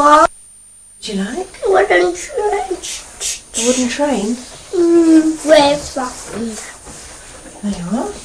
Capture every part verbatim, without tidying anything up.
want. Do you like? Wooden train. A wooden train? Mm, very fluffy. There you are.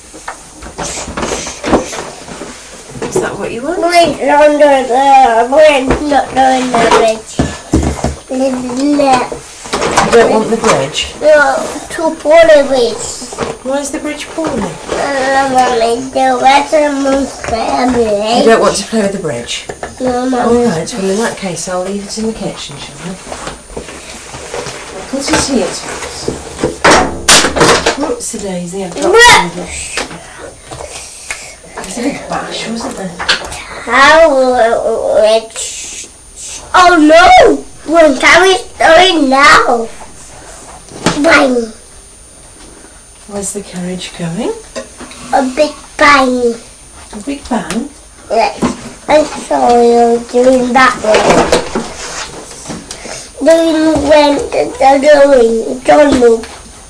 Is that what you want? Bridge under the bridge, not doing the bridge. No, You don't want the bridge? no, too poorly bridge. Why is the bridge poorly? Uh, Mommy, the weather moves family. You don't want to play with the bridge? No, Mum. Alright, well in that case I'll leave it in the kitchen, shall I? I'll put it here, Thomas. Whoops, a daisy, I've dropped some of it. There's a big bash, wasn't there? How rich? Oh no! What are we doing now? Bang! Where's the carriage going? A big bang. A big bang? Yes. I saw you doing that one. Doing when they're doing tunnel.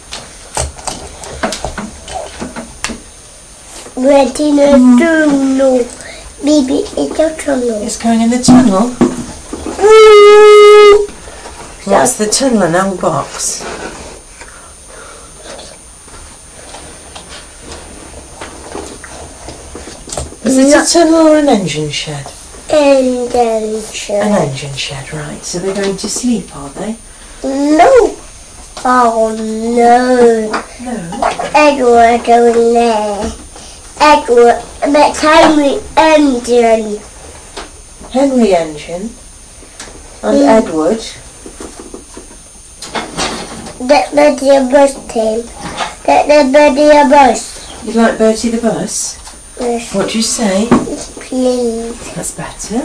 Ready to tunnel. Baby, it's a tunnel. It's going in the tunnel? What's the tunnel, an old box? Is it a tunnel or an engine shed? Engine shed. An engine shed, right. So they're going to sleep, are they? No. Oh no. No. Edward going there. Edward, that's Henry Engine. Henry Engine and Mm. Edward. Get Bertie a bus team. Get the Bertie a bus. You'd like Bertie the bus? Yes, What do you say? please. That's better.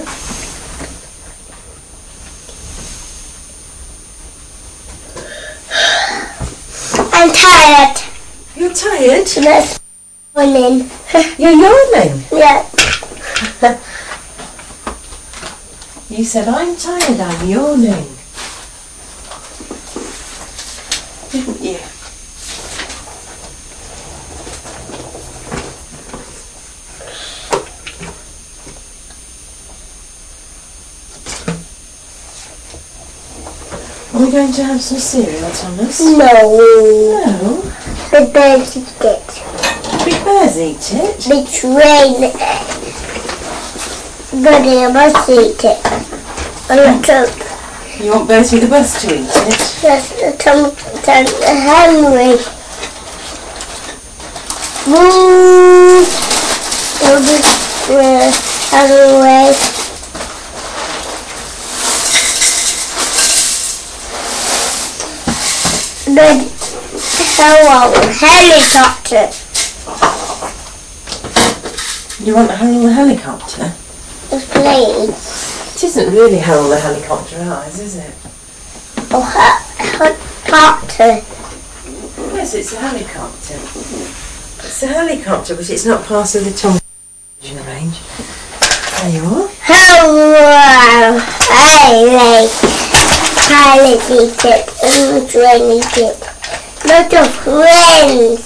I'm tired. You're tired? Let's morning. You're yawning. Yeah. You said, I'm tired, I'm yawning. Didn't you? Are we going to have some cereal, Thomas? No. No. The birds eat it. Big bears eat it. The train. Bertie a bus eat it. And the truck. You want Bertie the bus to eat it? Yes, the Tom, Tom, Henry. Woo! We'll be uh, away. But hello, helicopter. You want Harold the helicopter? Please. It isn't really Harold the helicopter eyes, is it? Oh, helicopter. Yes, it's a helicopter. It's a helicopter, but it's not part of the Tom range. There you are. Hello, hey, pilot eat it and train eat it. Lot of friends.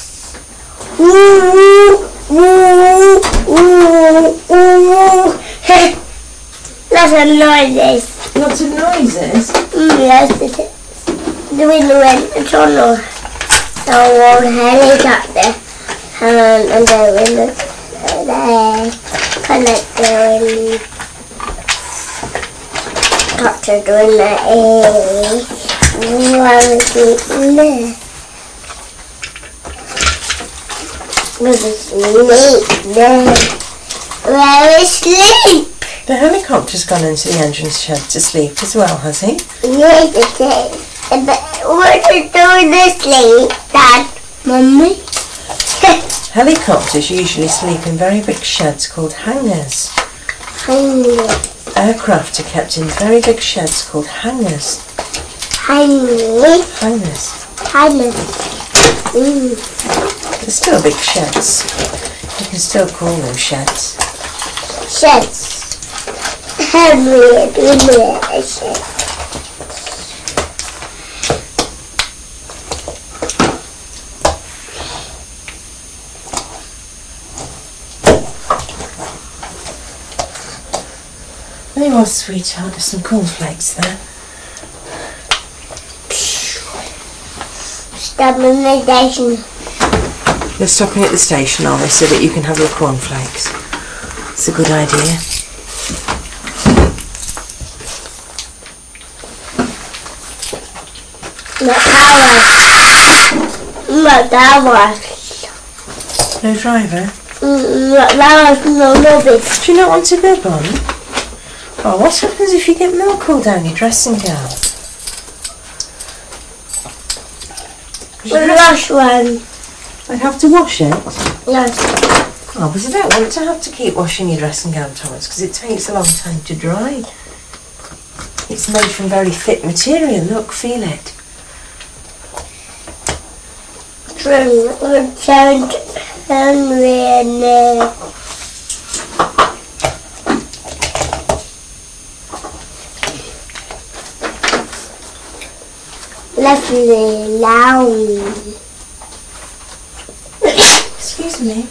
Woo, woo, woo, woo. Lots of noises. Lots of noises. Mm, yes, it is. Doing the tunnel. So one helicopter. And, and doing the there. Connector and copter doing the A. One is there. With the sleep there. Where is sleep? The helicopter's gone into the engine shed to sleep as well, has he? Yes, it is. But what are you doing this sleep, Dad? Mummy? Helicopters usually sleep in very big sheds called hangars. Hungry. Aircraft are kept in very big sheds called hangars. Hungry. Hangars. Hungry. Mm. They're still big sheds. You can still call them sheds. Sheds. Henry, doing the shed. There you are, sweetheart. There's some cornflakes there. Stopping the station. They're stopping at the station, are they, so that you can have your cornflakes? It's a good idea. Not that one. Not that one. No driver? Mm, Not that one. No, no, bitch. Do you not want to go, Bonnie? Oh, what happens if you get milk all down your dressing gown? The last one. I'd have to wash it. Yes. Oh, but I don't want to have to keep washing your dressing gown, Thomas, because it takes a long time to dry. It's made from very thick material. Look, feel it. From Saint Henry and uh, lovely lounge. Excuse me.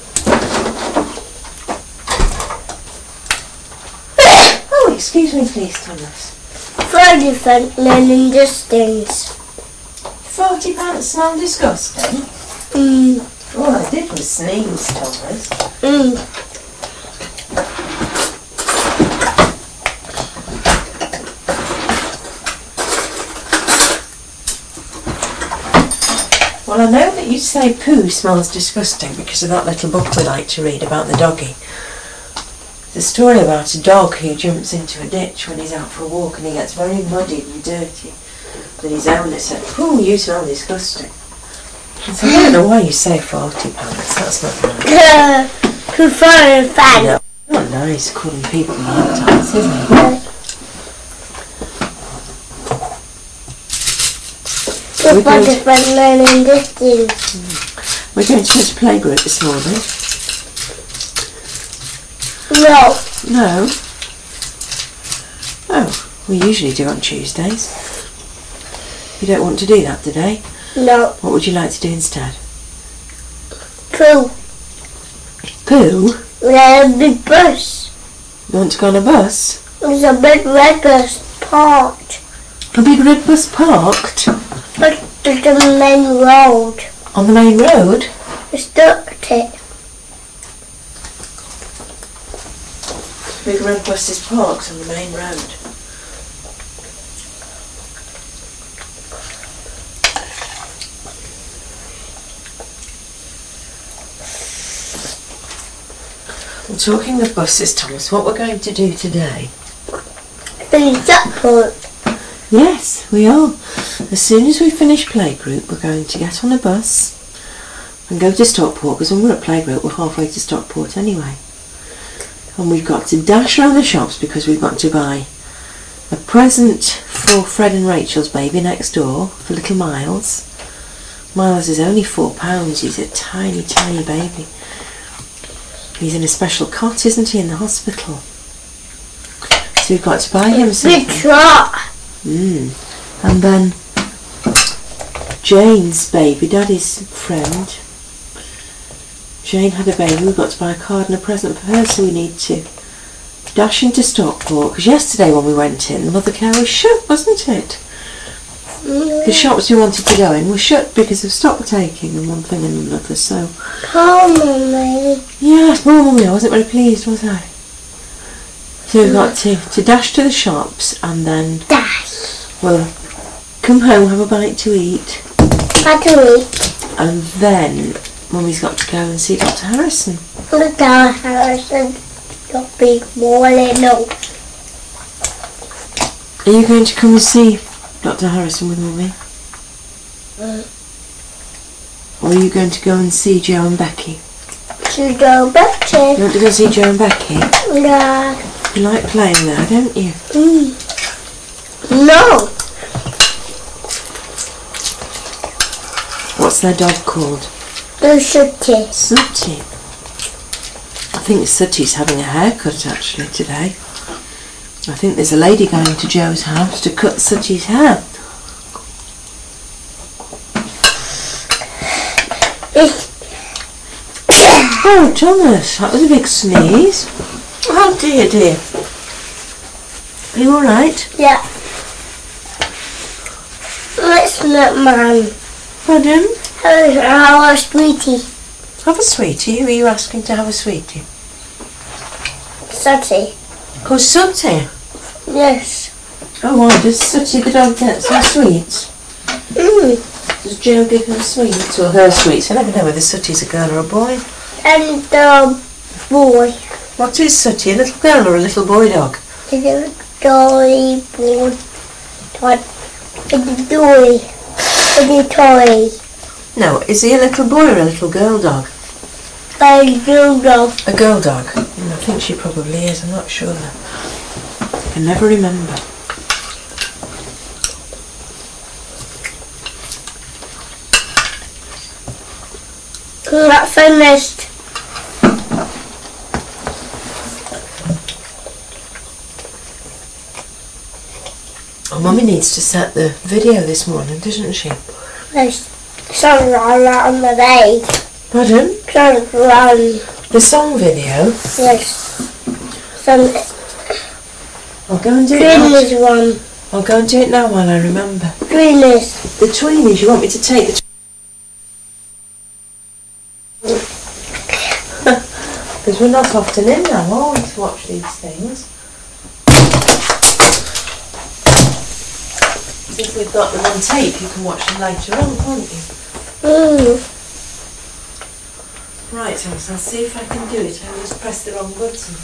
Oh, excuse me, please, Thomas. For different learning distance. Forty pounds smell disgusting. Mm. All I did was sneeze, Thomas. Mm. Well, I know that you say poo smells disgusting because of that little book we like to read about the doggy. It's a story about a dog who jumps into a ditch when he's out for a walk and he gets very muddy and dirty. Then his owner said, "Pooh, you smell disgusting." I said, "I don't know why you say forty pounds, that's not nice." Prefer a fan. No, not nice calling people martyrs, is it? For different learning distance. We're going to go to playgroup this morning. No. No. Oh, we usually do on Tuesdays. You don't want to do that today? No. What would you like to do instead? Poo. Poo? There's a big bus. You want to go on a bus? There's a big red bus parked. A big red bus parked? But to the main road. On the main road? It's dirty. Big red bus is parked on the main road. And talking of buses, Thomas, what we're going to do today? Finish Stockport. Yes, we are. As soon as we finish playgroup, we're going to get on a bus and go to Stockport, because when we're at playgroup, we're halfway to Stockport anyway. And we've got to dash around the shops because we've got to buy a present for Fred and Rachel's baby next door for little Miles. Miles is only four pounds. He's a tiny, tiny baby. He's in a special cot, isn't he, in the hospital? So we've got to buy him something. Big truck. Mm. And then Jane's baby, Daddy's friend. Jane had a baby. We've got to buy a card and a present for her, so we need to dash into Stockport. Because yesterday when we went in, the mother care was shut, wasn't it? The shops we wanted to go in were shut because of stock taking and one thing and another, so... Poor Mummy. Yes, poor Mummy, I wasn't very pleased, was I? So we've got to, to dash to the shops and then Dash. we'll come home, have a bite to eat. Bite to eat. And then Mummy's got to go and see Doctor Harrison. Doctor Harrison. You'll be more than no. Are you going to come and see Doctor Harrison with Mummy? Mm. Or are you going to go and see Joe and Becky? To go back to. You want to go see Joe and Becky? Yeah. You like playing there, don't you? Mm. No. What's their dog called? The Sooty. Sooty. I think Sooty's having a haircut actually today. I think there's a lady going to Joe's house to cut Sooty's hair. Oh, Thomas, that was a big sneeze. Oh dear, dear. Are you alright? Yeah. Let's not man. Pardon? Have a sweetie. Have a sweetie? Who are you asking to have a sweetie? Sooty. Oh, Sooty? Yes. Oh, why does Sooty the dog get some sweets? Mm. Does Joe give her sweets or her sweets? I never know whether Sooty's a girl or a boy. And the boy. What is Sooty? A little girl or a little boy dog? It's a toy boy. It's a toy. It's a toy. No, is he a little boy or a little girl dog? A girl dog. A girl dog? Mm, I think she probably is, I'm not sure. I can never remember. Not finished. Oh, Mummy needs to set the video this morning, doesn't she? Yes. Sun ran on the day. Pardon? Sun ran. The song video? Yes. Sun. I'll go and do it Greenish now. one. I'll go and do it now while I remember. Greenish. The tweenies, you want me to take the because we're not often in now, are we, to watch these things? Since we've got them on tape, you can watch them later on, can't you? Mm. Right, so I'll see if I can do it. I just pressed the wrong button.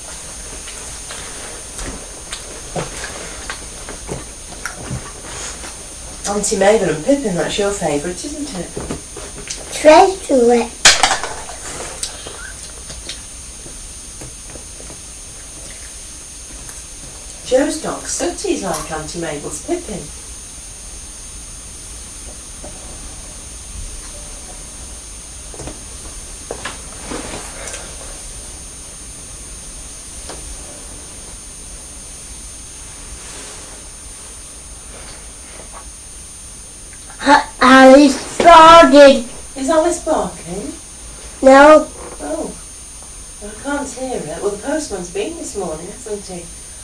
Auntie Mabel and Pippin, that's your favourite, isn't it? Try to it. Joe's dog Sooty's like Auntie Mabel's Pippin. Alice started. Is Alice barking? No. Oh, well, I can't hear it. Well, the postman's been this morning, hasn't he?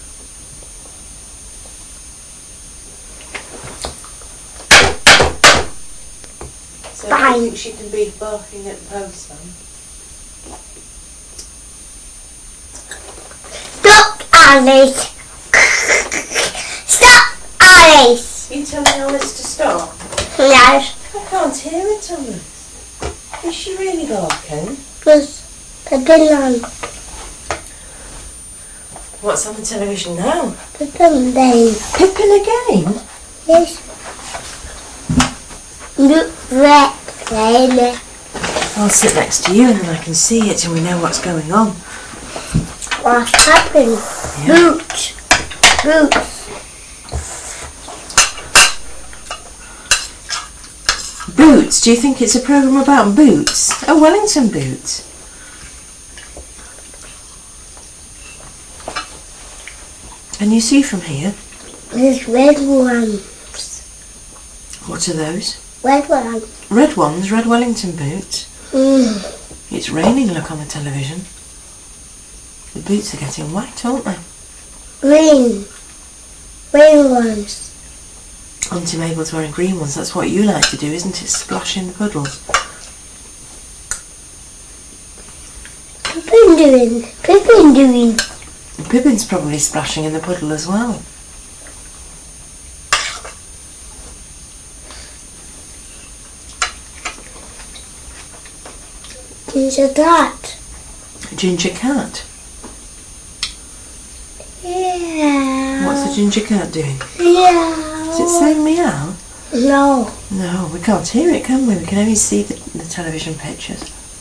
So I Fine. think she can be barking at the postman. Stop, Alice. Stop, Alice. You telling Alice to stop? No. I can't hear it, Alice. Is she really barking? Just put it on. What's on the television now? Put them down. Pippin again? Yes. Look red, red. I'll sit next to you and then I can see it and we know what's going on. What happened? Yeah. Boots. Boots. Boots? Do you think it's a programme about boots? Oh, Wellington boots. Can you see from here? There's red ones. What are those? Red ones. Red ones, red Wellington boots. Mm. It's raining, look on the television. The boots are getting wet, aren't they? Green. Green ones. Auntie Mabel's wearing green ones. That's what you like to do, isn't it? Splash in the puddles. Pippin doing? Pippin doing? And Pippin's probably splashing in the puddle as well. Ginger cat. A ginger cat. Yeah. What's the ginger cat doing? Yeah. Is it saying meow? No. No, we can't hear it, can we? We can only see the, the television pictures.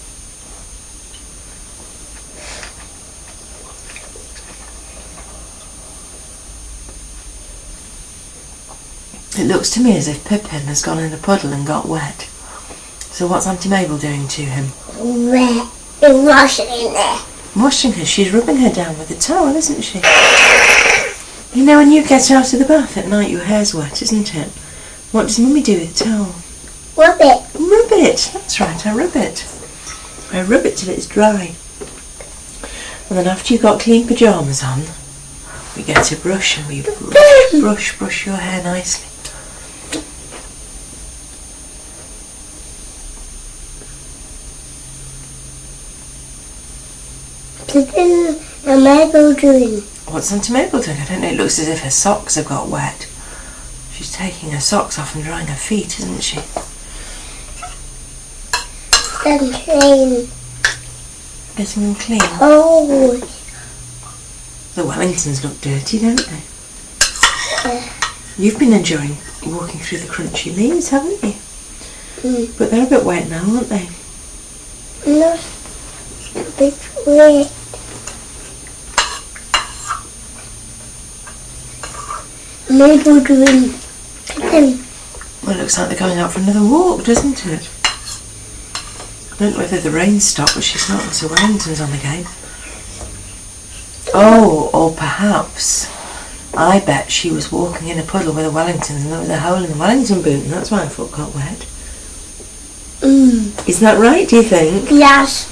It looks to me as if Pippin has gone in the puddle and got wet. So what's Auntie Mabel doing to him? Wet. There's washing in there. Washing her. She's rubbing her down with a towel, isn't she? You know when you get out of the bath at night your hair's wet, isn't it? What does Mummy do with the towel? Rub it. Rub it. That's right, I rub it. I rub it till it's dry. And then after you've got clean pyjamas on, We get a brush and we brush, brush, brush your hair nicely. Something a Mabel doing. What's Auntie Mabel doing? I don't know. It looks as if her socks have got wet. She's taking her socks off and drying her feet, isn't she? Then clean. Getting them clean. Oh. The Wellingtons look dirty, don't they? Yeah. You've been enjoying walking through the crunchy leaves, haven't you? Mm. But they're a bit wet now, aren't they? No. A bit wet. Mabel doing clean. Well, it looks like they're going out for another walk, doesn't it? I don't know whether the rain stopped, but she's not, so Wellington's on the game. Oh, or perhaps, I bet she was walking in a puddle with the Wellingtons and there was a hole in the Wellington boot and that's why her foot got wet. Mm. Is that right, do you think? Yes.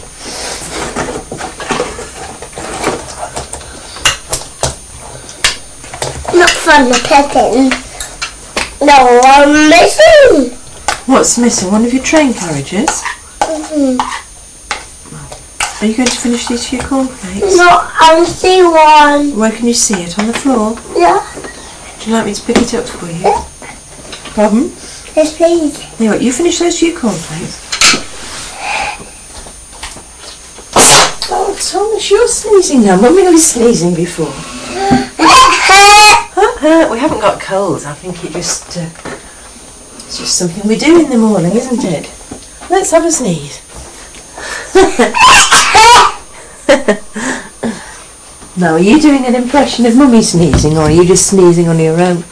Not from the picking. No, I'm missing. What's missing? One of your train carriages? Mm-hmm. Are you going to finish these few cornflakes? No, I see one. Where can you see it? On the floor? Yeah. Would you like me to pick it up for you? Yeah. Pardon? Yes, please. Anyway, you finish those few cornflakes. Oh, Thomas, you're sneezing now. Mummy was sneezing before. We haven't got colds. I think it just uh, it's just something we do in the morning, isn't it? Let's have a sneeze. Now, are you doing an impression of Mummy sneezing, or are you just sneezing on your own?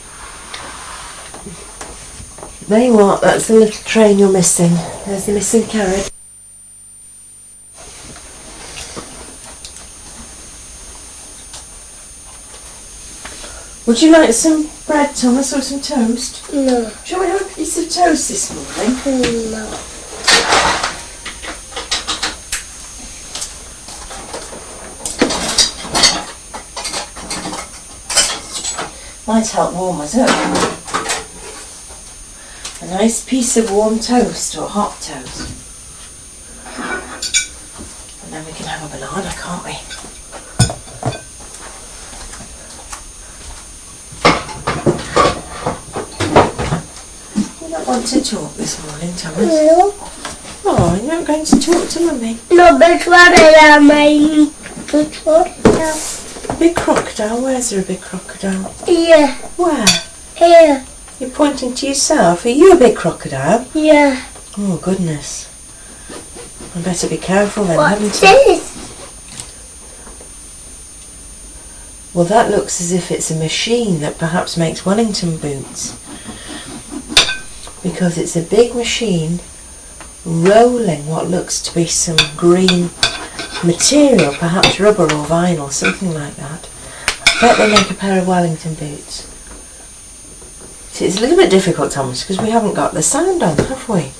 There you are. That's the little train you're missing. There's the missing carrot. Would you like some bread, Thomas, or some toast? No. Shall we have a piece of toast this morning? No. Might help warm us up. A nice piece of warm toast or hot toast. And then we can have a banana, can't we? You don't want to talk this morning, Thomas? No. Oh, you're not going to talk to Mummy? No, but what I am, I good crocodile. Big crocodile? Where's there a big crocodile? Yeah. Where? Here. You're pointing to yourself. Are you a big crocodile? Yeah. Oh, goodness. I better be careful then, What's haven't I? this? Well, that looks as if it's a machine that perhaps makes Wellington boots. Because it's a big machine rolling what looks to be some green material, perhaps rubber or vinyl, something like that. I bet they make a pair of Wellington boots. See, it's a little bit difficult, Thomas, because we haven't got the sound on, have we?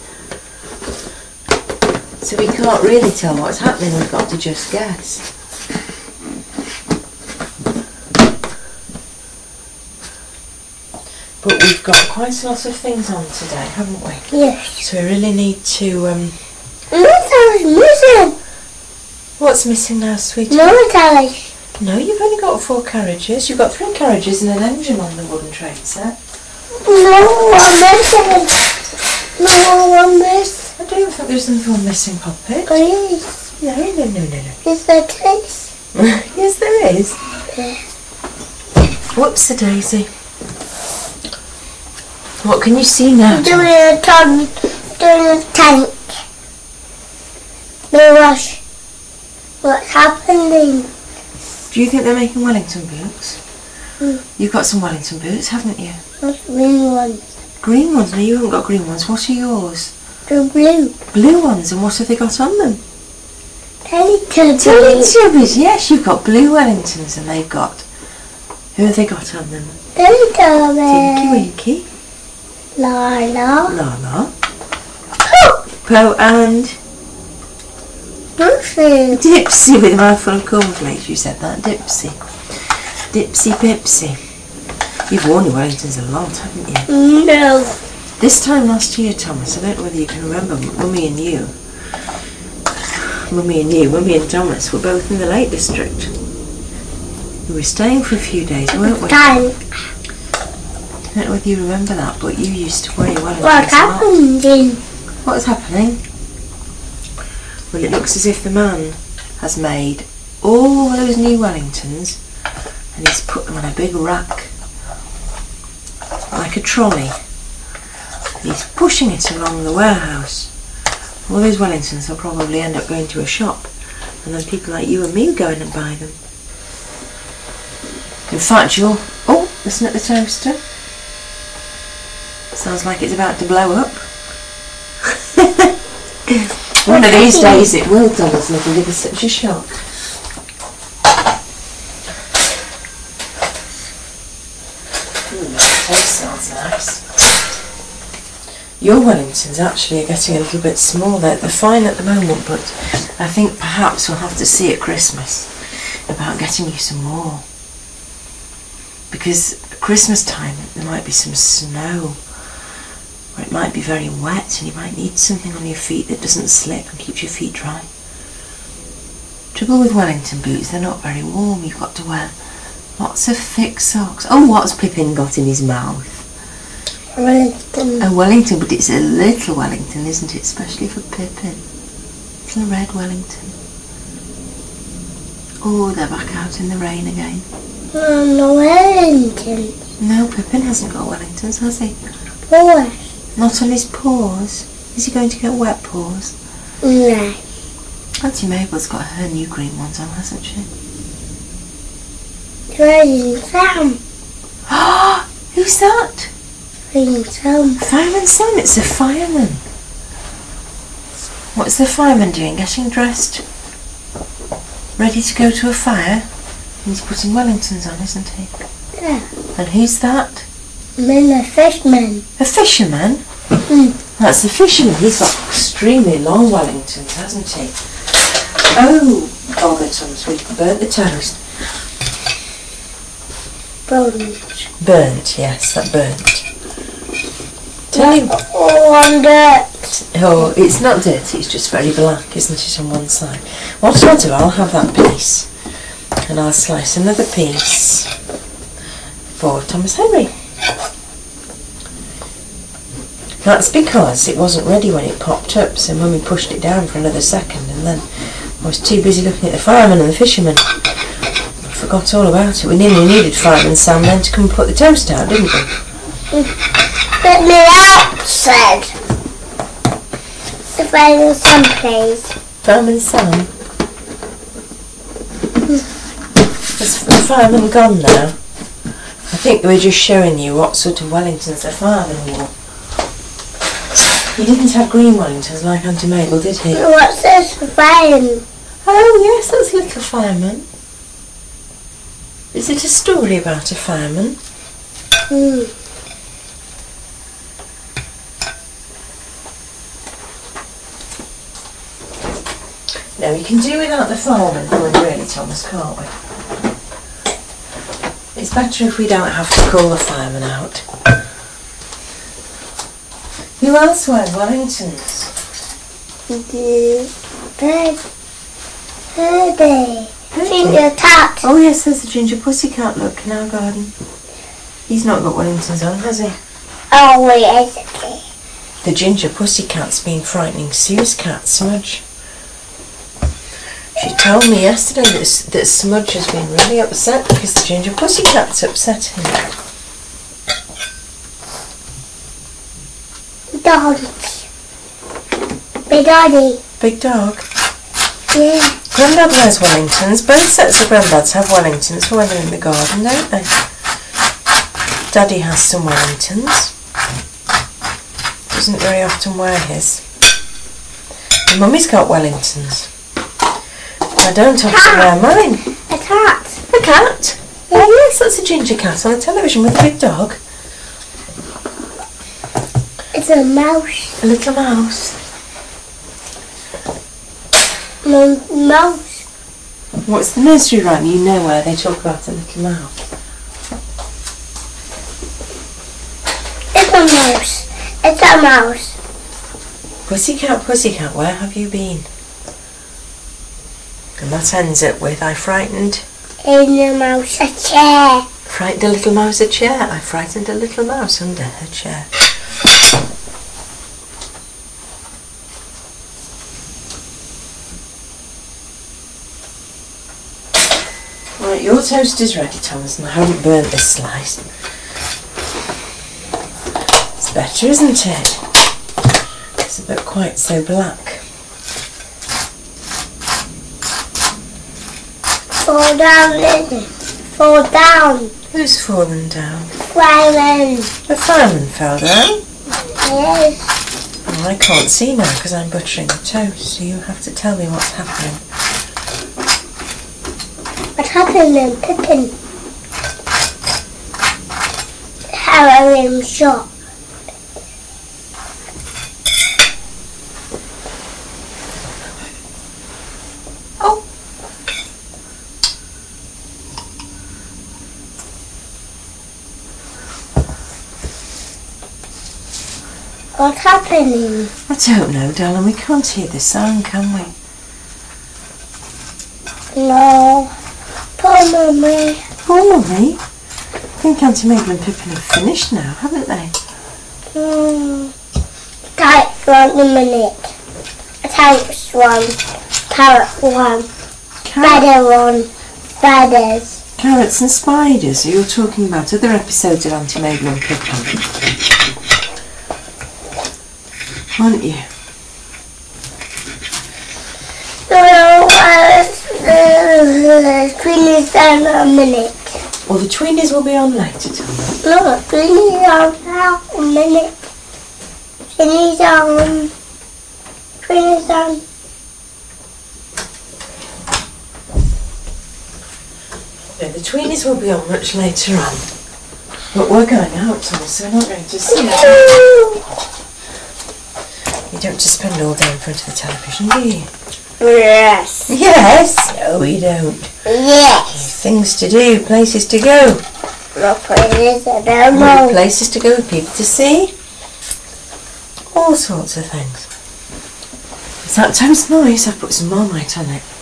So we can't really tell what's happening, we've got to just guess. But we've got quite a lot of things on today, haven't we? Yes. So we really need to... Um, Military's missing. what's missing now, sweetie? Military. No, you've only got four carriages. You've got three carriages and an engine on the wooden train set. No, I'm missing. No, I'm missing. I don't think there's anything missing, Poppet. Please. No, no, no, no, no. Is there taste? Yes, there is. Yeah. Whoops-a-daisy. What can you see now, Doing Tom? a ton, doing a tank. No rush. What's happening? Do you think they're making Wellington boots? Mm. You've got some Wellington boots, haven't you? What's green ones? Green ones? No, you haven't got green ones. What are yours? The blue. Blue ones, and what have they got on them? Teletubbies. Teletubbies, yes, you've got blue Wellingtons and they've got... Who have they got on them? Tinky Teletubbies. Winky, Lala. Lala, Oh, Po and Dipsy. Dipsy with a mouthful of cornflakes. You said that, Dipsy. Dipsy Pipsy. You've worn your Wellingtons a lot, haven't you? No. This time last year, Thomas, I don't know whether you can remember, Mummy and you, Mummy and you, Mummy and Thomas were both in the Lake District. We were staying for a few days, weren't we? Time. I don't know whether you remember that, but you used to wear your Wellingtons What a lot. happened? What is happening? Well, it looks as if the man has made all those new Wellingtons and he's put them on a big rack, like a trolley. He's pushing it along the warehouse. All those Wellingtons will probably end up going to a shop, and then people like you and me go in and buy them. In fact, you'll... Oh, listen at the toaster. Sounds like it's about to blow up. One of these days it will, Thomas, and it'll give us such a shock. Ooh, that toast sounds nice. Your Wellingtons actually are getting a little bit smaller. They're fine at the moment, but I think perhaps we'll have to see at Christmas about getting you some more. Because at Christmas time there might be some snow, or it might be very wet, and you might need something on your feet that doesn't slip and keeps your feet dry. Trouble with Wellington boots, they're not very warm. You've got to wear lots of thick socks. Oh, what's Pippin got in his mouth? Wellington. A Wellington, but it's a little Wellington, isn't it? Especially for Pippin. Little red Wellington. Oh, they're back out in the rain again. Um, no Wellington. No, Pippin hasn't got Wellingtons, has he? Paws. Not on his paws. Is he going to get wet paws? No. Auntie Mabel's got her new green ones on, hasn't she? Green Sam. Who's that? Green Sam. Fireman Sam, it's a fireman. What's the fireman doing? Getting dressed? Ready to go to a fire? And he's putting Wellingtons on, isn't he? Yeah. And who's that? I'm a fishman. A fisherman? Mm. That's the fisherman. He's got extremely long Wellingtons, hasn't he? Oh, bother, Thomas, we've burnt the toast. Burnt. Burnt, yes, that burnt. Tell you. Oh, on dirt. Oh, it's not dirty, it's just very black, isn't it, on one side? What I'll do, I'll have that piece, and I'll slice another piece for Thomas Henry. That's because it wasn't ready when it popped up, so Mummy pushed it down for another second, and then I was too busy looking at the fireman and the fisherman. I forgot all about it. We nearly needed Fireman Sam then to come and put the toast out, didn't we? Let me out, said. The Fireman Sam, please. Fireman Sam? Has the fireman gone now? I think they were just showing you what sort of Wellingtons the fireman wore. He didn't have green Wellingtons like Auntie Mabel, did he? What's this for fireman? Oh yes, that's a little fireman. Is it a story about a fireman? Hmm. No, we can do without the fireman, really, Thomas, can't we? It's better if we don't have to call the fireman out. Who else wears Wellingtons? The bird. Birdie. Ginger cat. Oh yes, there's the ginger pussycat, look, in our garden. He's not got Wellingtons on, has he? Oh, yes, okay. The ginger pussycat's been frightening Sue's cat, Smudge. She told me yesterday that, that Smudge has been really upset because the ginger pussycat's upset him. Dog. Big doggy. Big dog. Yeah. Grandad wears Wellingtons. Both sets of Granddads have Wellingtons for when they're in the garden, don't they? Daddy has some Wellingtons. Doesn't very often wear his. And Mummy's got Wellingtons. I don't have to wear mine. A cat. A cat? Oh yes, that's a ginger cat on the television with a big dog. It's a mouse. A little mouse. M- mouse. What's the nursery rhyme? You know where they talk about a little mouse. It's a mouse. It's a mouse. Pussycat, pussycat, where have you been? And that ends it with, I frightened... In the mouse a chair. Frightened a little mouse a chair. I frightened a little mouse under her chair. Right, your toast is ready, Thomas, and I haven't burnt this slice. It's better, isn't it? It's a bit quite so black. Fall down, Lily. Fall down. Who's fallen down? Fireman. The fireman fell down? Yes. Oh, I can't see now because I'm buttering the toast, so you have to tell me what's happening. What happened then, Pippin? Harrowing shot. Oh! What's happening? I don't know, darling. We can't hear the sound, can we? No. Poor Mummy. Poor Mummy. I think Auntie Mabel and Pippin have finished now, haven't they? Hmm. Type one a minute. Type one. Carrot one. Carrot. Feather one. Feathers. Carrots and spiders. So you're talking about other episodes of Auntie Mabel and Pippin, aren't you? So, uh, the screen is down a minute. Well, the tweenies will be on later, Thomas. No, the screen is down now a minute. Screen is down. Screen is down. No, the tweenies will be on much later on. But we're going out, Thomas, so we're not going to see it. You don't just spend all day in front of the television, do you? Yes. Yes. No, we don't. Yes. Things to do, places to go. No places, I don't know. Places to go, people to see. All sorts of things. Is that toast nice? I've put some Marmite on it.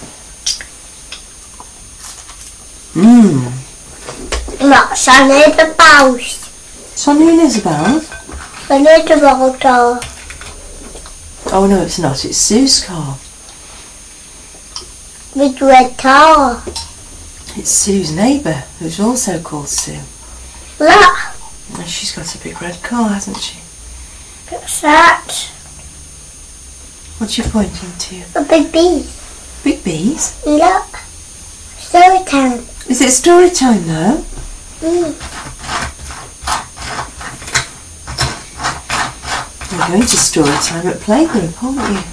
Mmm. No, Sonny the mouse. Sonny and Isabel? Sonny the motor. Oh no, it's not. It's Sue's car. With red car. It's Sue's neighbour, who's also called Sue. Look. And she's got a big red car, hasn't she? What's that? What's she pointing to? A big bee. Big bees? Look. Story time. Is it story time now? Mm. We're going to story time at playgroup, aren't you?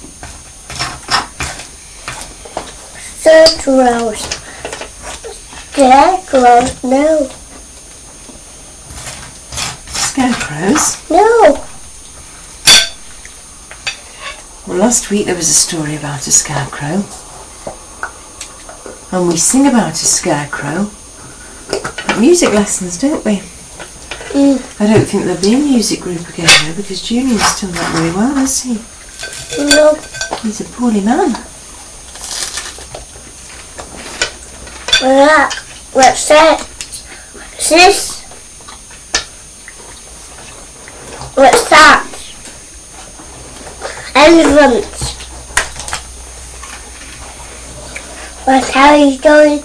Scarecrows. Scarecrows, no. Scarecrows? No. Well, last week there was a story about a scarecrow. And we sing about a scarecrow at music lessons, don't we? Mm. I don't think there'll be a music group again though, because Junior's still not very well, is he? No. He's a poorly man. Look. What's that? What's this? What's that? Elephant. What's Harry doing?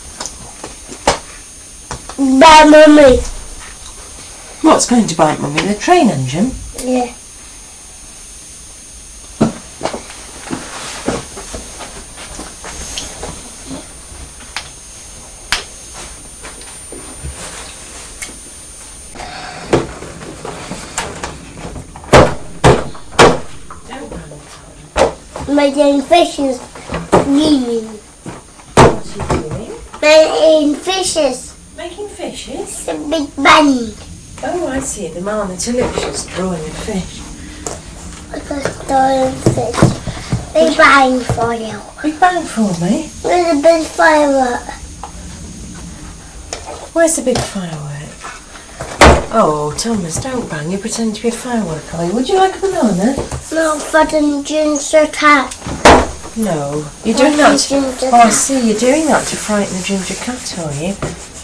Bye, Mummy. What's going to bite Mummy? The train engine? Yeah. Making fishes swimming. What's he doing? Making fishes. Making fishes? It's a big bunny. Oh, I see. The man on the television's drawing a fish. Like a stolen fish. Big bang for you. Big bang for me? There's a big firework. Where's the big firework? Oh, Thomas, don't bang. You pretend to be a firework, are you? Would you like a banana? No, for the ginger cat. No. You're doing that to... Ginger Oh, I cat. see. You're doing that to frighten the ginger cat, are you?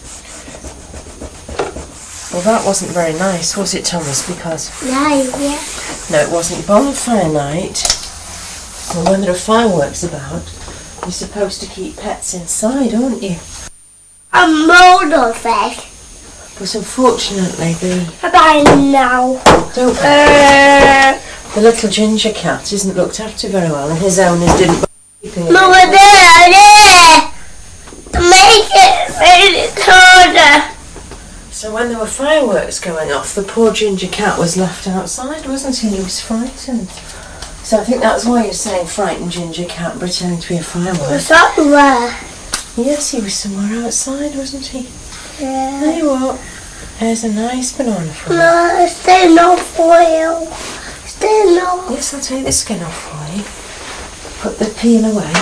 Well, that wasn't very nice, was it, Thomas? Because... Yeah, yeah. No, it wasn't bonfire night. And when there are fireworks about, you're supposed to keep pets inside, aren't you? A motor fish. But unfortunately, the... Bye now. Don't Uh, The little ginger cat isn't looked after very well, and his owners didn't... Mama, there, there. Make it really colder. So when there were fireworks going off, the poor ginger cat was left outside, wasn't he? He was frightened. So I think that's why you're saying frightened ginger cat pretending to be a firework. Somewhere. Yes, he was somewhere outside, wasn't he? Yeah. Tell you what, there's a nice banana for you. No, stay no foil. Stay no. Yes, I'll take the skin off for you. Put the peel away.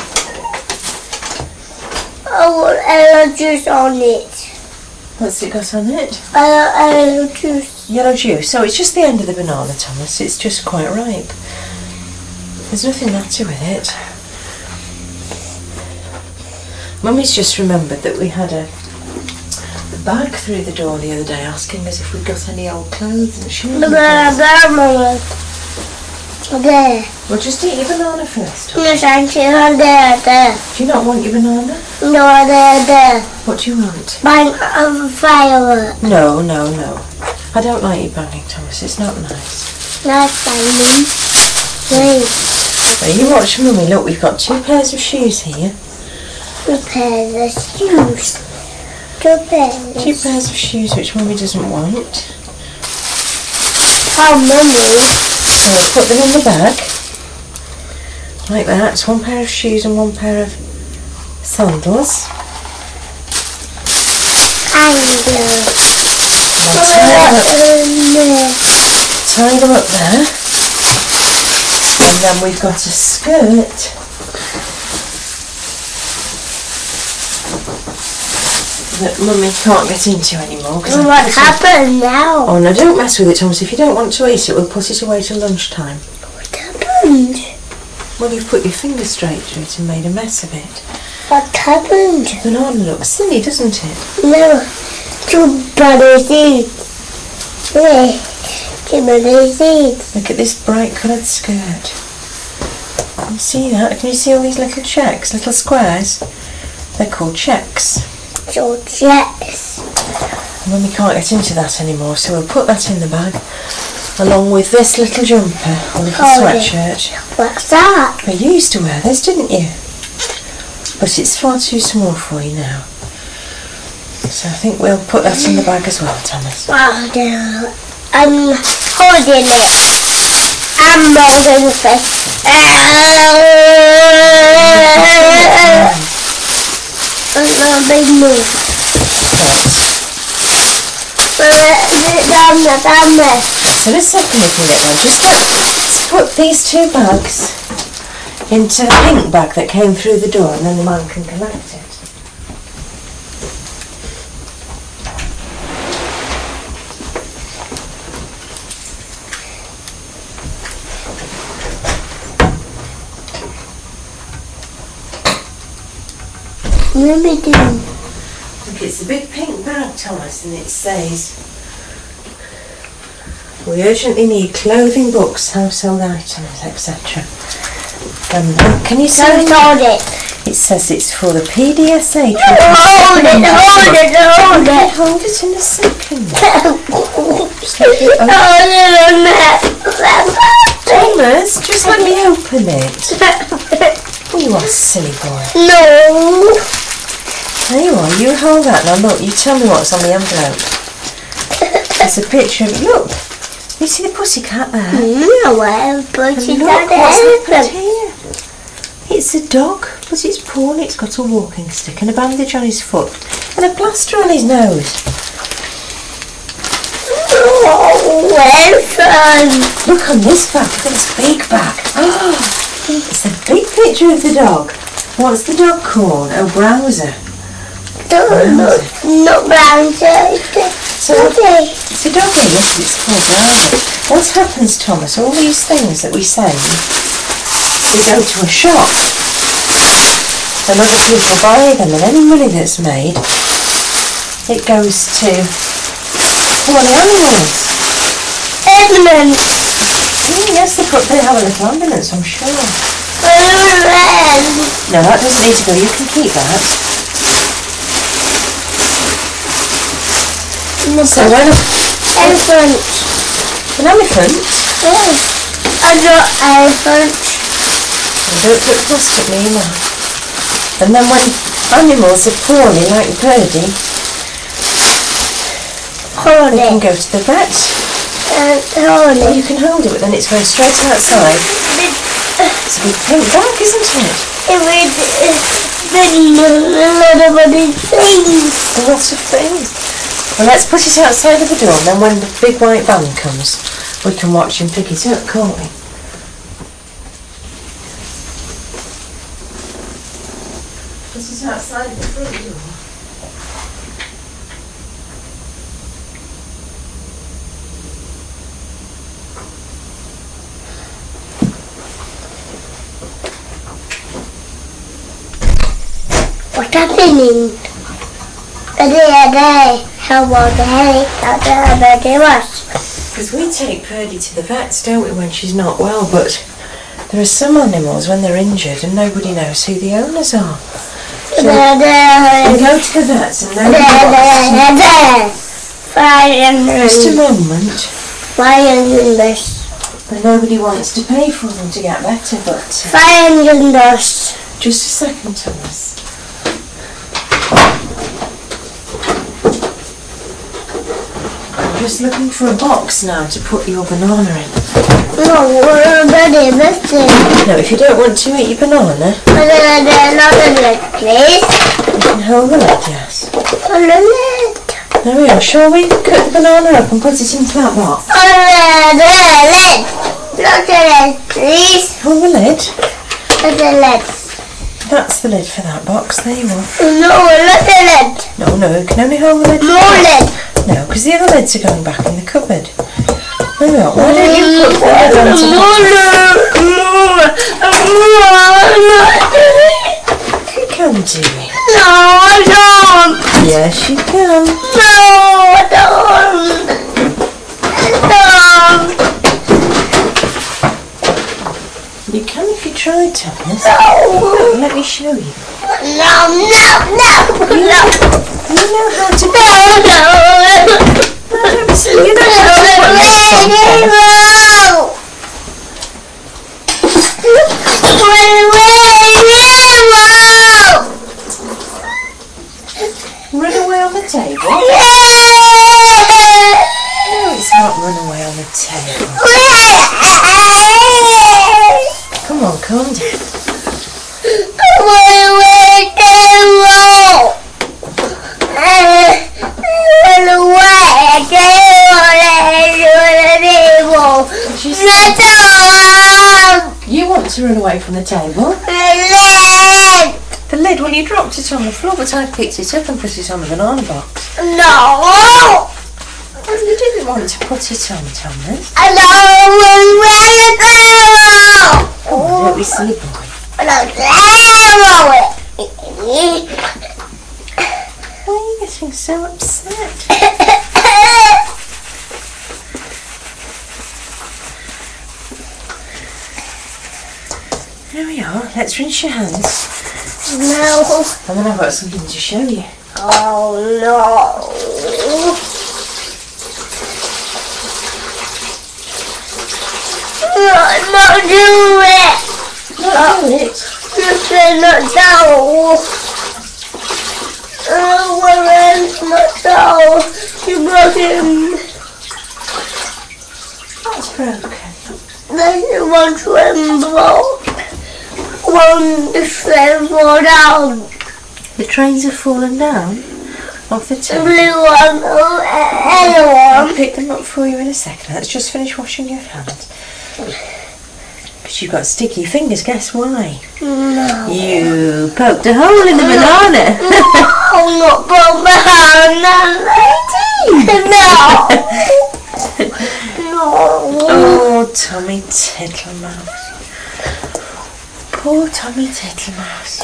I want yellow juice on it. What's it got on it? Yellow juice. Yellow juice. So it's just the end of the banana, Thomas. It's just quite ripe. There's nothing matter with it. Mummy's just remembered that we had a, a bag through the door the other day asking us if we'd got any old clothes and shoes. Look at that, Mama. There. Well, just eat your banana first. No, thank you. There, there. Do you not want your banana? No, there, there. What do you want? Bang of a firework. No, no, no. I don't like you banging, Thomas. It's not nice. Nice banging. Please. Now you watch Mummy. Look, we've got two pairs of shoes here. Two pairs of shoes. Two pairs. Two pairs of shoes which Mummy doesn't want. Oh, Mummy. So we'll put them in the bag. Like that. It's one pair of shoes and one pair of sandals. And Now tie, them up, uh, tie them up there. And then we've got a skirt. That Mummy can't get into anymore. uh, what happened now? Oh no, don't mess with it, Thomas. If you don't want to eat it, we'll put it away till lunchtime. What happened? Well, you've put your finger straight through it and made a mess of it. What happened? The banana looks silly, doesn't it? No. Two bloody seeds. Yeah. Two bloody seeds. Look at this bright coloured skirt. Can you see that? Can you see all these little checks, little squares? They're called checks. So yes. And when we can't get into that anymore, so we'll put that in the bag, along with this little jumper, or little Oh, sweatshirt. What's that? Well, you used to wear this, didn't you? But it's far too small for you now. So I think we'll put that in the bag as well, Thomas. Oh, no. I'm holding it. I'm holding the fish. It's a big move. Right. Down there, down there. So in a second we can get one. Just let, let's put these two bags into the pink bag that came through the door, and then the man can collect it. Let me do. Look, it's a big pink bag, Thomas, and it says, "We urgently need clothing, books, household items, et cetera" Um, can you see? Don't hold it. It says it's for the P D S A. Hold it, hold it, hold it. Hold it in a second. Just Hold let me open. it on that. Thomas, just let me open it. Oh, you are a silly boy. No. There you are, you hold that now. Look, you tell me what's on the envelope. There's a picture of, look, you see the pussycat there? No, well, but And she look, got what's they put it. here? It's a dog, but it's poor and it's got a walking stick and a bandage on his foot and a plaster on his nose. Oh, well done. Look on this bag, look at this big bag. Oh, It's a big picture of the dog. What's the dog called? Oh, Browser. No, no, not Browser. It's a doggy. It's a doggy, yes, it's called Browser. What happens, Thomas, all these things that we send, we go to a shop and other people buy them, and any money that's made, it goes to all the animals. Ambulance. Mm, yes, they, put, they have a little ambulance, I'm sure. Ambulance. No, that doesn't need to go, you can keep that. So when a Elephant. An elephant? Yes. I got elephant. And don't put plastic in your mouth. And then when animals are poorly, like Birdie, Hold you can it. go to the vet. And hold Well, it. you can hold it, but then it's going straight outside. It's a big pink bag, isn't it? It would been a lot of other things. A lot of things. Well, let's put it outside of the door, and then when the big white van comes, we can watch him pick it up, can't we? Put it outside the front door. What's happening? Are they how about the helicopter about the bus? Because we take Purdy to the vets, don't we, when she's not well, but there are some animals when they're injured and nobody knows who the owners are. So we go to the vets and nobody wants to... Just a moment. Fire engine dust. And nobody wants to pay for them to get better, but... Uh, Fire engine dust. just a second, Thomas. I'm just looking for a box now to put your banana in. No, we're already missing. No, if you don't want to eat your banana, But then there's another leg, please. you can hold the lid, yes. On the lid. There we are. Shall we cut the banana up and put it into that box? On the lid. Not the lid, please. Hold the lid. Not the lid. That's the lid for that box. There you are. No, not the lid. No, no, you can only hold the lid. More lid. No, because the other lids are going back in the cupboard. There we are. Why don't you put the lid on top? More, more, more. You can do it. No, I don't. Yes, you can. No, I don't. I don't. You can if you try, Thomas. No. Let me show you. No, no, no, no. You know how to... No, no. You know how to put this on, Thomas. Run away on the table? No, it's not run away on the table. Come on, calm down. You want to run away from the table? The lid, well, you dropped it on the floor, but I picked it up and put it on the banana box. No! You didn't want to put it on, Thomas. I know where you go! Oh, don't be silly boy. Why are you getting so upset? There we are. Let's rinse your hands. No. And then I've got something to show you. Oh no. No, not do it. Not do it. You said not do. Oh, well, it's not do. You broke it. That's broken. Then you want to tremble. Won't the train fall down? The trains have fallen down off the The table. blue one, oh, yellow I'll one. pick them up for you in a second. Let's just finish washing your hands. Because You've got sticky fingers. Guess why? No. You poked a hole in the banana. No, not banana lady. No. No. Oh, Tommy Tittlemouse. Poor Tommy Tittlemouse.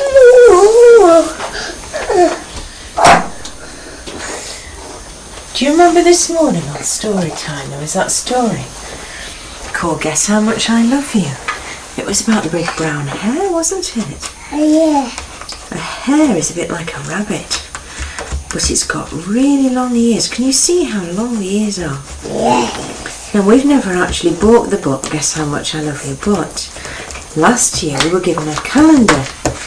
Do you remember this morning on story time there was that story called Guess How Much I Love You? It was about the big brown hare, wasn't it? Yeah. A hare is a bit like a rabbit, but it's got really long ears. Can you see how long the ears are? Yeah. Now, we've never actually bought the book Guess How Much I Love You, but last year we were given a calendar.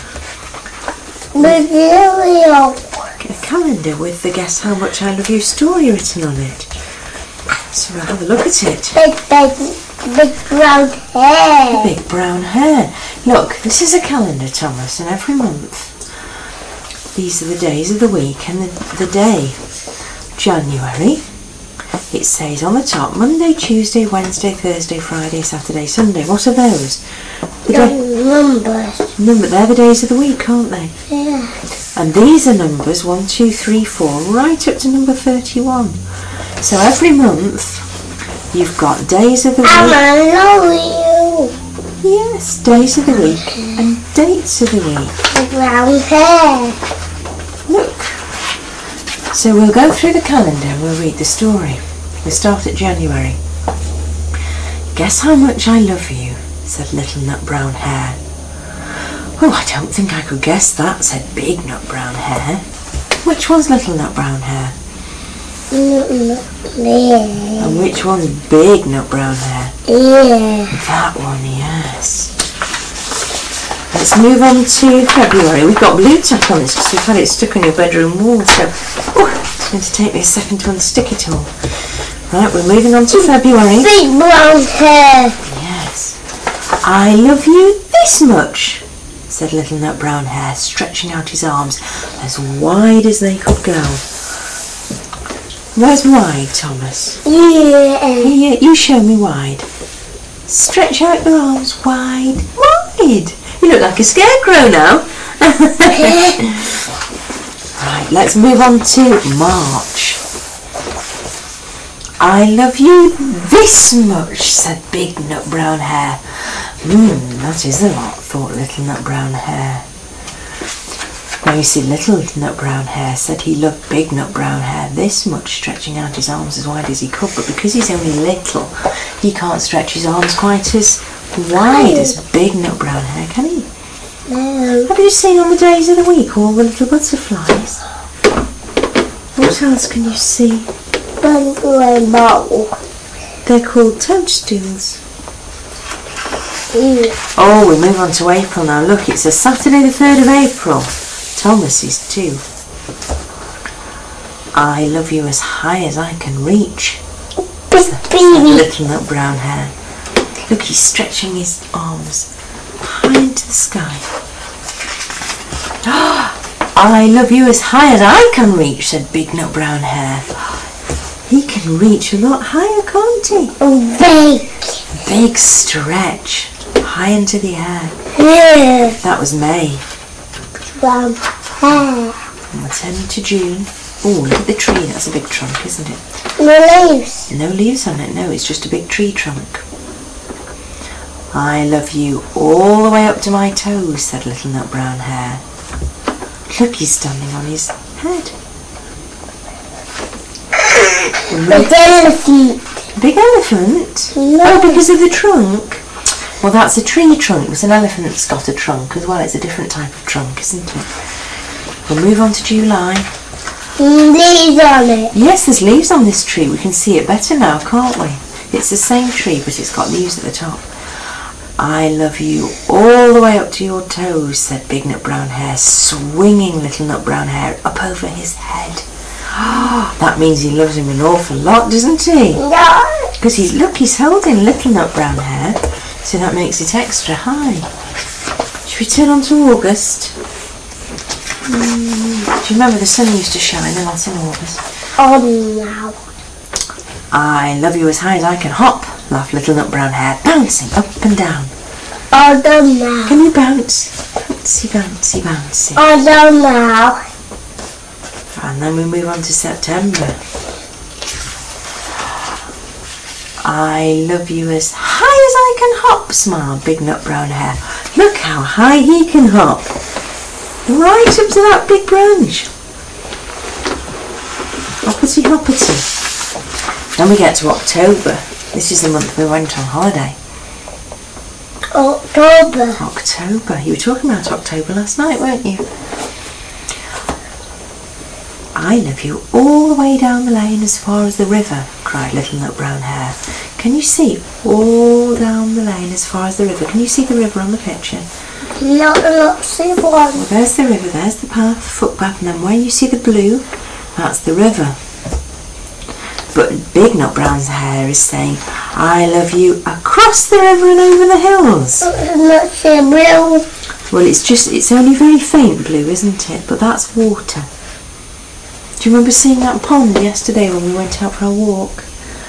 Video. A calendar with the Guess How Much I Love You story written on it. So we'll have a look at it. Big, big, big brown hair. The big brown hare. Look, this is a calendar, Thomas, and every month these are the days of the week, and the, the day, January, it says on the top, Monday, Tuesday, Wednesday, Thursday, Friday, Saturday, Sunday. What are those? The day, Numbers. number, they're the days of the week, aren't they? Yeah. And these are numbers one, two, three, four, right up to number thirty-one. So every month you've got days of the week. I love you. Yes, days of the week and dates of the week. The brown hair. Look. So we'll go through the calendar and we'll read the story. We start at January. Guess how much I love you, said Little Nut Brown Hare. Oh, I don't think I could guess that, said Big Nut Brown Hare. Which one's Little Nut Brown Hare? Yeah. And which one's Big Nut Brown Hare? Yeah. That one, yes. Let's move on to February. We've got blue tack on this because we've had it stuck on your bedroom wall, so oh, it's going to take me a second to unstick it all. Right, we're moving on to February. Big brown hair. Yes. I love you this much, said Little Nut Brown Hare, stretching out his arms as wide as they could go. Where's wide, Thomas? Yeah. Yeah, you show me wide. Stretch out your arms wide. Wide. You look like a scarecrow now. Right, let's move on to March. I love you this much, said Big Nut Brown Hare. Mmm, that is a lot, thought Little Nut Brown Hare. Now you see, Little Nut Brown Hare said he loved Big Nut Brown Hare this much, stretching out his arms as wide as he could, but because he's only little, he can't stretch his arms quite as wide as Big Nut Brown Hare, can he? No. Have you seen on the days of the week all the little butterflies? What else can you see? Rainbow. They're called toadstools. Yeah. Oh, we move on to April now. Look, it's a Saturday the third of April. Thomas is two. I love you as high as I can reach, Big said baby. Little Nut Brown Hare. Look, he's stretching his arms high into the sky. I love you as high as I can reach, said Big Nut Brown Hare. He can reach a lot higher, can't he? Oh, big. Big stretch, high into the air. Yeah. That was May. Brown hair. And we're turning to June. Oh, look at the tree. That's a big trunk, isn't it? No leaves. No leaves on it. No, it's just a big tree trunk. I love you all the way up to my toes, said Little Nut Brown Hare. Look, he's standing on his head. Big elephant. Big elephant? No. Oh, because of the trunk? Well, that's a tree trunk, but an elephant's got a trunk as well. It's a different type of trunk, isn't it? We'll move on to July. Leaves on it. Yes, there's leaves on this tree. We can see it better now, can't we? It's the same tree, but it's got leaves at the top. I love you all the way up to your toes, said Big Nut Brown Hare, swinging Little Nut Brown Hare up over his head. That means he loves him an awful lot, doesn't he? No. Because he's, look, he's holding Little Nut Brown Hare, so that makes it extra high. Should we turn on to August? Mm, do you remember the sun used to shine a lot in August? Oh, no. I love you as high as I can hop, laughed Little Nut Brown Hare, bouncing up and down. All done now. Can you bounce? Bouncy, bouncy, bouncy. All done now. And then we move on to September. I love you as high as I can hop, smiled Big Nut Brown Hare. Look how high he can hop. Right up to that big branch. Hoppity hoppity. Then we get to October. This is the month we went on holiday. October. October. You were talking about October last night, weren't you? I love you all the way down the lane as far as the river, cried Little Nut Brown Hare. Can you see all down the lane as far as the river? Can you see the river on the picture? No, not see one. Well, there's the river, there's the path, footpath, and then where you see the blue, that's the river. But Big Nut Brown Hare is saying, I love you across the river and over the hills. Not see blue. Well, it's just, it's only very faint blue, isn't it? But that's water. Do you remember seeing that pond yesterday when we went out for a walk?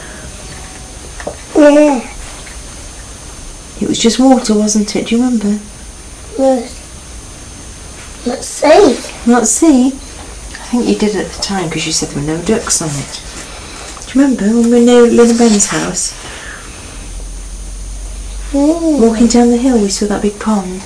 Yeah. It was just water, wasn't it? Do you remember? Yes. Let's see. Not see? I think you did at the time because you said there were no ducks on it. Do you remember when we were near Lynn and Ben's house? Mm. Walking down the hill we saw that big pond.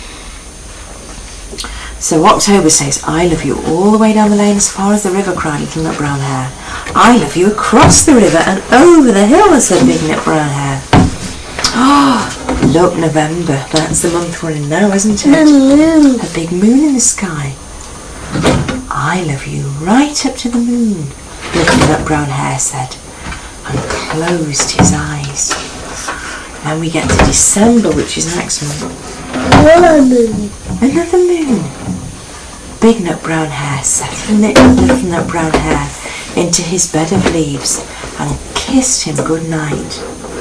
So October says, I love you all the way down the lane as far as the river, cried Little Nut Brown Hare. I love you across the river and over the hill, said Big Nut Brown Hare. Oh, look, November. That's the month we're in now, isn't it? The moon. A big moon in the sky. I love you right up to the moon, Little Nut Brown Hare said, and closed his eyes. Then we get to December, which is next month. Another moon. Another moon. Big Nut Brown Hare settled Little Nut Brown Hare into his bed of leaves and kissed him good night.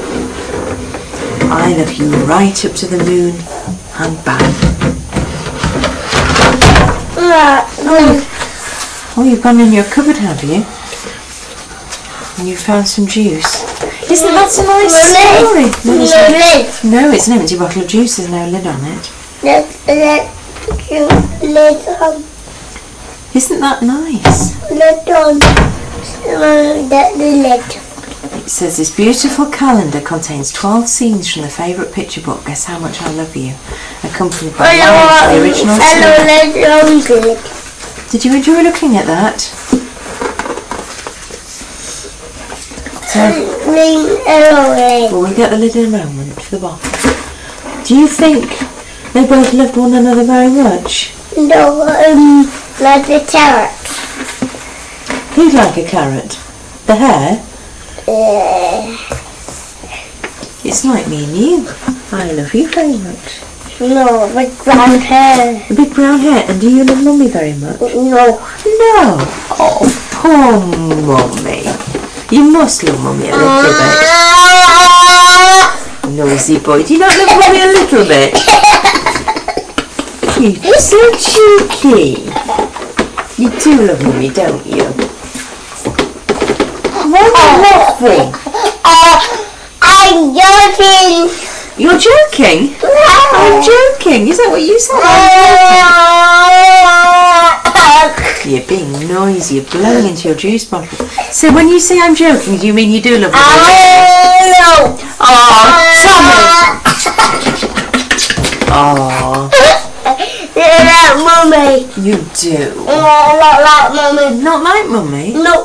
I love you right up to the moon and back. Oh, oh, you've gone in your cupboard, have you? And you found some juice. Isn't that a nice story? No, no lid. No, it's an empty bottle of juice. There's no lid on it. There's a lid on. Isn't that nice? Lid on. The lid. It says this beautiful calendar contains twelve scenes from the favourite picture book, Guess How Much I Love You, accompanied by lines of the original story. Did you enjoy looking at that? So, well, we'll get the lid in a moment for the bottle. Do you think they both loved one another very much? No, um, like the carrot. Who'd like a carrot? The hare? Yeah. It's like me and you. I love you very much. No, big brown hair. A big brown hair. And do you love Mummy very much? No. No. Oh, poor Mummy. You must love Mummy a little bit. Noisy boy. Do you not love Mummy a little bit? You're so cheeky. You do love Mummy, don't you? Why are you laughing? Uh, I'm joking. You're joking? No. I'm joking. Is that what you said? You're being noisy. You're blowing into your juice bottle. So when you say I'm joking, do you mean you do love me? No. Oh, Thomas. Oh. You're like Mummy. You do. You're not like Mummy. Not like Mummy? No.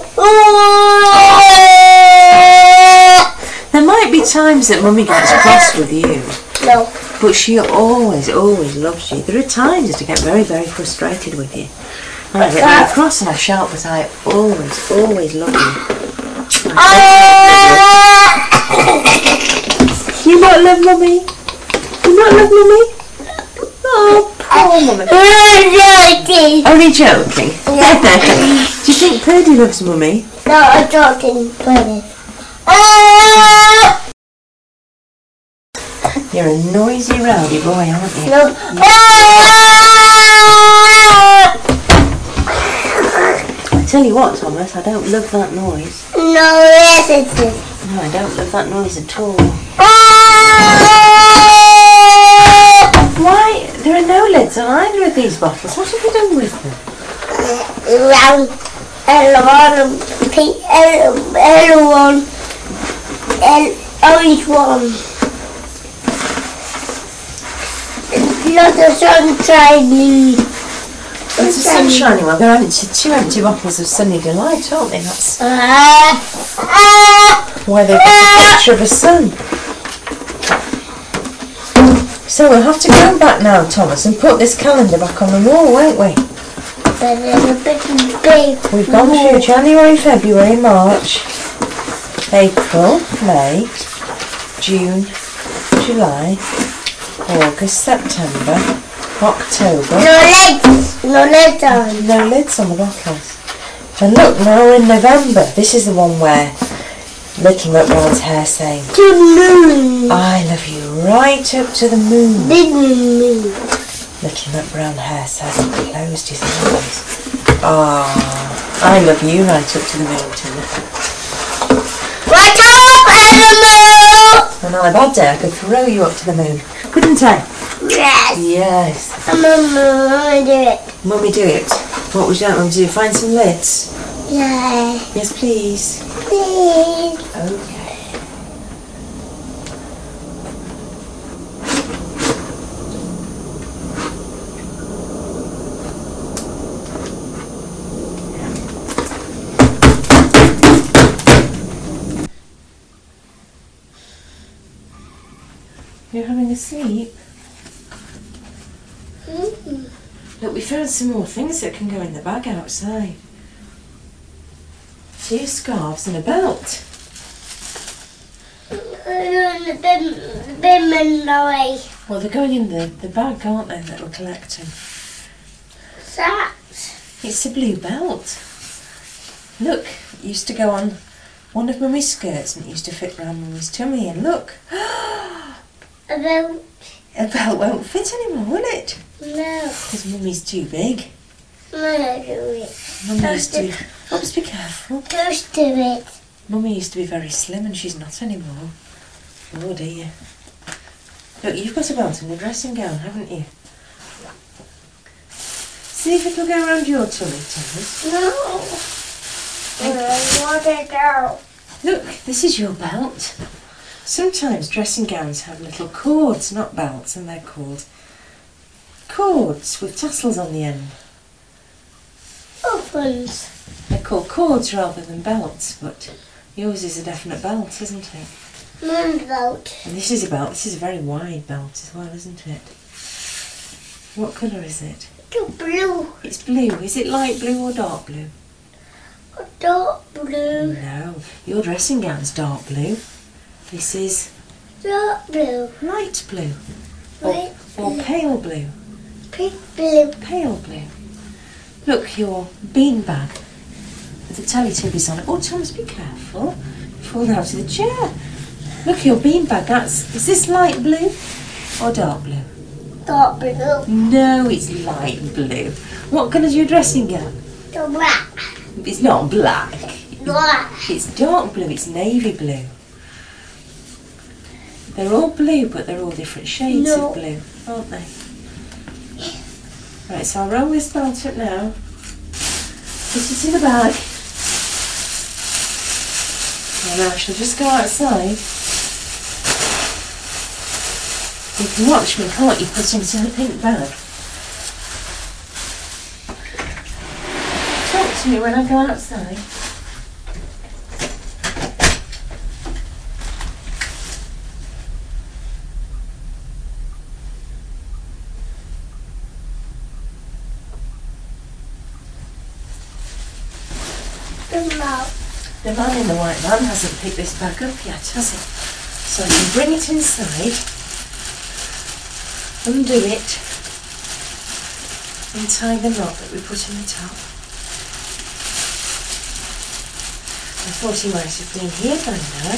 There might be times that Mummy gets cross with you. No. But she always, always loves you. There are times to get very, very frustrated with you. And I get very cross and I shout, but I always, always love you. You not love Mummy? You not love Mummy? Oh, poor Mummy. Joking. Only joking? Yeah. Do you think Purdy loves Mummy? No, I'm joking. Purdy. You're a noisy, rowdy boy, aren't you? No. I tell you what, Thomas, I don't love that noise. No, yes it is. No, I don't love that noise at all. these bottles? What have you done with them? Uh, round, yellow one, pink, yellow, yellow one, and orange one. Not the sunshine. It's a sunshiny one. They're empty, two empty bottles of Sunny Delight, aren't they? That's Uh, uh, why they've got a picture of a sun. So we'll have to go back now, Thomas, and put this calendar back on the wall, won't we? but there's a big, big We've gone through January, February, March, April, May, June, July, August, September, October. No lids, no lids on. No lids on the bottles. And look, now we're in November. This is the one where Little McBrown's hair saying, To moon. I love you right up to the moon. Big moon. Little McBrown hair says and closed his eyes. Ah, I love you right up to the moon too. Right up, animal! And on a bad day I could throw you up to the moon. Couldn't I? Yes. Yes. I'm a mama, do it. Mummy, do it. What would you like Mum to do? Find some lids? Yeah. Yes, please. Please. Okay. You're having a sleep? Mm-hmm. Look, we found some more things that can go in the bag outside. Two scarves and a belt. The bin, bin man away. Well, they're going in the, the bag, aren't they, that we're collecting? What's that? It's a blue belt. Look, it used to go on one of Mummy's skirts and it used to fit round Mummy's tummy. And look, A belt? a belt won't fit anymore, will it? No. Because Mummy's too big. No, no, do it. Mummy used to be... Oops, be careful. Close to it. Mummy used to be very slim and she's not anymore. Oh dear. Look, you've got a belt and a dressing gown, haven't you? See if it'll go around your tummy, Thomas. No. I want it out. Look, this is your belt. Sometimes dressing gowns have little cords, not belts, and they're called cords with tassels on the end. Opens. They're called cords rather than belts, but yours is a definite belt, isn't it? Mum's belt. And this is a belt. This is a very wide belt as well, isn't it? What colour is it? The blue. It's blue. Is it light blue or dark blue? A dark blue. No. Your dressing gown's dark blue. This is Dark blue. light blue. Or, Light or blue. pale blue. Pink blue. Pale blue. Look, your bean bag with the Teletubbies on it. Oh, Thomas, be careful. You fall out of the chair. Look, your bean bag. That's, is this light blue or dark blue? Dark blue. No, it's light blue. What colour's your dressing gown? The black. It's not black. Black. It's dark blue. It's navy blue. They're all blue, but they're all different shades No. of blue, aren't they? Right, so I'll roll this belt up now. Put it in the bag. And I shall just go outside. You can watch me, can't you, put into the pink bag? Talk to me when I go outside. The mouth. The man in the white van hasn't picked this bag up yet, has he? So I can bring it inside, undo it, and tie the knot that we put in the top. I thought he might have been here by now.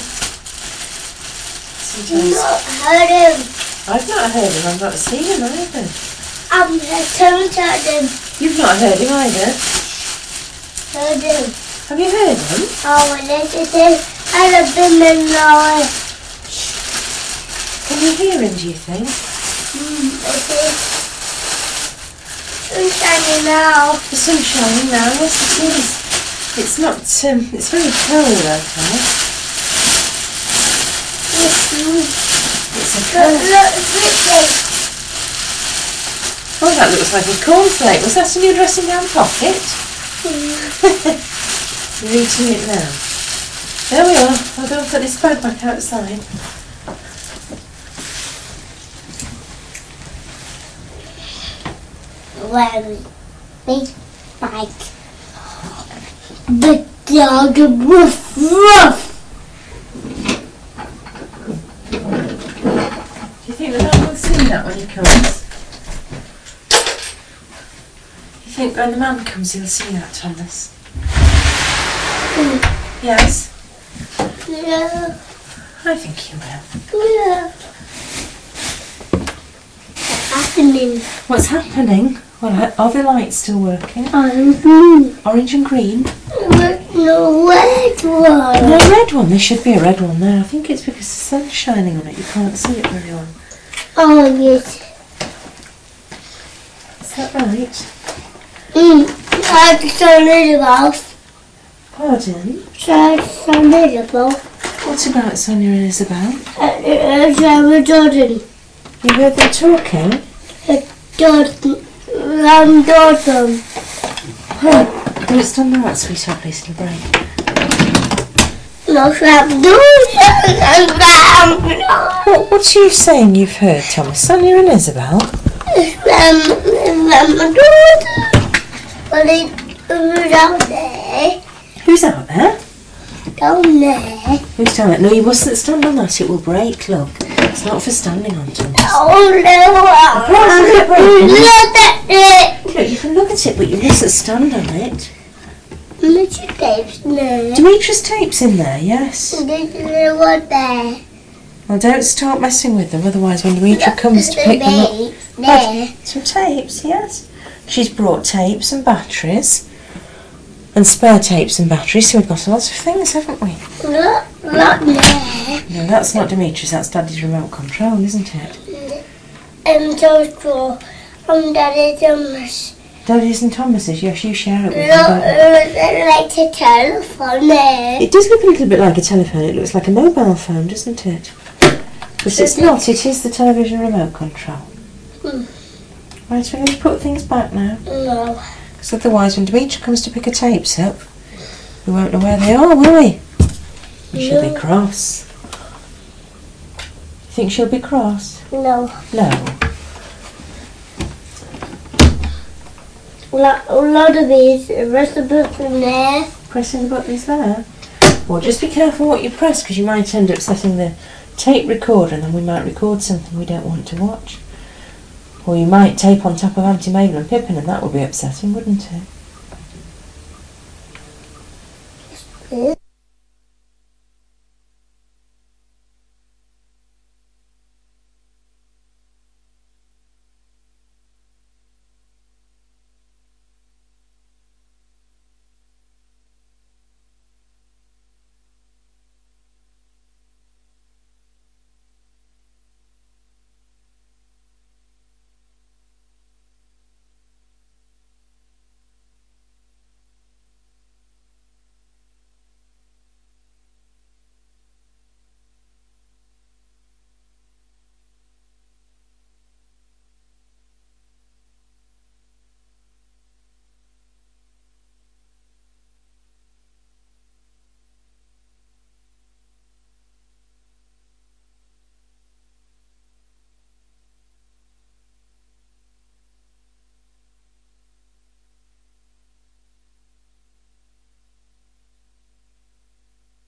You Sometimes not heard him. I've not heard him, I've not seen him either. I'm haven't heard him. You've not heard him either. Heard him. Have you heard him? Oh, and it is. I have been in the. Can you hear him, do you think? Mm, it is. sun's shining now. The sun's shining now, yes it is. It's not, um, it's very cold outside. It's a cold. Look, it's rich. Oh, that looks like a cornflake. Was that in your dressing gown pocket? You're eating it now. There we are. I'll go and put this bag back outside. Where is this bag? The dog woof woof. Do you think the dog will see that when he comes? Do you think when the man comes he'll see that, Thomas? Mm. Yes? Yeah. I think he will. Yeah. What's happening? What's happening? Well, are the lights still working? Mm-hmm. Orange and green? No red one. No red one. There should be a red one there. I think it's because the sun's shining on it. You can't see it very well. Oh, yes. Is that right? Mm. I just saw a little mouse. Pardon? I just saw a little. What about Sonia and Isabel? Uh, uh, Jordan. You heard them talking? Jordan. Um, Jordan. Oh, well, it's done that, sweetheart. Please, little break. No, Sam, Jordan and Sam. What, what are you saying you've heard, Thomas? Sonia and Isabel? Sam, Sam, Jordan. Well, they, who's out there? Who's out there? Down there. Who's down there? No, you mustn't stand on that. It will break, look. It's not for standing on, Thomas. Oh, no. Look at it. Look, you can look at it, but you mustn't stand on it. Little tapes there. Demetrius tapes in there, yes. There's a little one there. Well, don't start messing with them, otherwise when Demetria comes to pick them up... There. Some tapes, yes. She's brought tapes and batteries. And spare tapes and batteries, so we've got lots of things, haven't we? Look, look there. No, that's not Demetrius, that's Daddy's remote control, isn't it? And so cool. Um, Daddy Thomas. Daddy's and Thomas's, yes, you share it with Look, them. it looks like a telephone there. It does look a little bit like a telephone, it looks like a mobile phone, doesn't it? But it's not, it is the television remote control. Hmm. Right, so we're going to put things back now. No. Because otherwise when Demetria comes to pick her tapes up, we won't know where they are, will we? And she'll be No. cross. You think she'll be cross? No. No. A lot, a lot of these, the rest of the button there. Pressing the buttons there. Well, just be careful what you press because you might end up setting the tape recorder and then we might record something we don't want to watch. Or you might tape on top of Auntie Mabel and Pippin and that would be upsetting, wouldn't it?